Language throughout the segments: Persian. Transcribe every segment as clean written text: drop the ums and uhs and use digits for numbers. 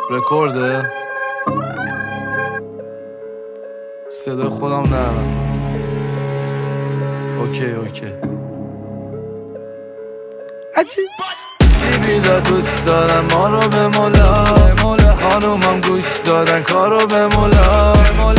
رکورده صدای خودم نرم. اوکی عجیب سیبیلا دوست دارم ما رو به مولا خانومم گوش دادن کارو به مولا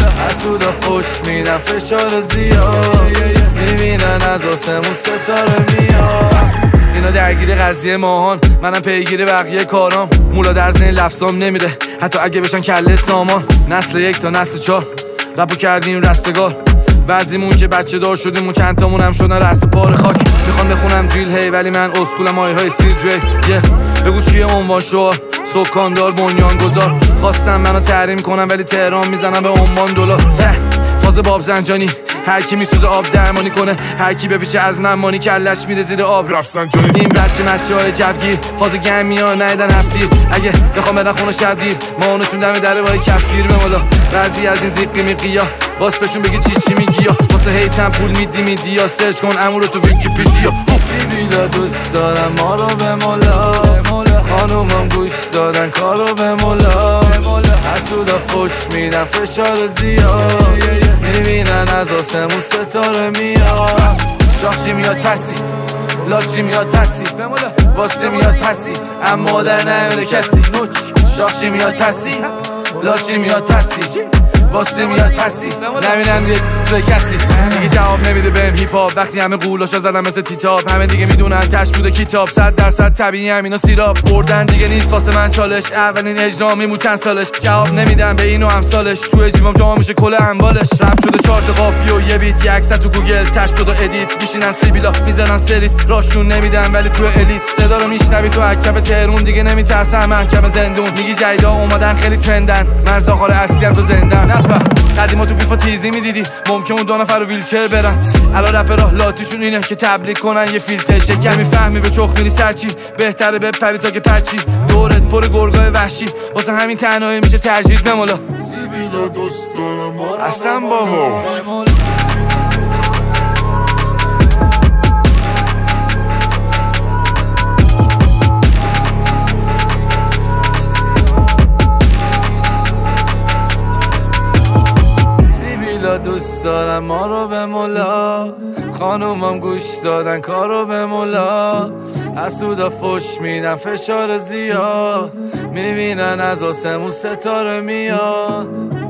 حسودا فوش میدن فشار زیاد میبینن از آسمون ستاره میاد. اینا درگیر قضیه ماهان منم پیگیر بقیه کارام. مولا در ذهن لفظام نمیره حتی اگه بشن کله سامان. نسل 1 تا نسل 4 رپو کردیم رستگار. بعضیمون که بچه دار شدیم و چند تامون هم شدن رأس پار خاک. میخوام بخونم دریل هی ولی من اسکولم آیهای استیل دری. بگو چیه عنوان شعار سکاندار بنیان گذار. خواستم منو تحریم کنم ولی تهران میزنم به عمان دلار. فاز باب زنجانی هر کی میسوزه آب درمانی کنه. هر کی بپیچه از من مانی کلش میره زیر آب رفسنجانی. این بچه‌های جوگیر فاز گرمیا نیدن هفتی. اگه بخوام بدن خونه شب دیر ما اونشون دم در وای کفگیر به مولا. بعضی از این زیقی میقیا باس بهشون بگی چی میگی یا واسه هیتم پول میدی یا سرچ کن امورو تو ویکی‌پدیا. بیلا دوست دارم ما رو به مولا خانومم گوش دادن کارو به مولا حسودا فوش میدن فشار زیاد میبینن از آسمون ستاره میاد. شاخشی میاد پسی لاچی میاد پسی واسه میاد پسی اما در نمیده کسی. شاخشی میاد پسی لاچی میاد پسی واسه میاد پسی نبینم یک توی کسی دیگه جواب نمیده بهم هیپ هاپ. وقتی همه قولاشا زدن مثل تیتاب همه دیگه میدونن تش بوده کتاب 100% طبیعی همینا سیراب بردن دیگه نیست واسه من چالش. اولین اجرا میمون چند سالش جواب نمیدم به این و امثالش. تو جیبم جا میشه کل اموالش. رپ شده 4 تا قافیه و یه بیت یک تو گوگل تش شده ادیت. میشینن سیبیلا میزنن سریت راشون نمیدن ولی تو الیت صدا رو میشنوی تو اکب تهرون دیگه نمیترسم محکم زندون. میگی جیدا اومدن خیلی ترندن من زاخار اصلیم تو زندان. قدیما تو بیفا تیزی میدیدی ممکن اون 2 نفر رو ویلچر برن. الان رپرها لاتیشون اینه که تبلیغ کنن یه فیلتر چه کمی فهمی به چخ میری سرچی. بهتره بپری تا که پچی دورت پر گرگای وحشی واسه همین تنهایی میشه ترجیح به مولا. سیبیلا دوست دارم اصلا بابا دوست دارم ما رو به مولا خانومم گوش دادن کارو به مولا حسودا فوش میدن فشار زیاد میبینن از آسمون ستاره میاد.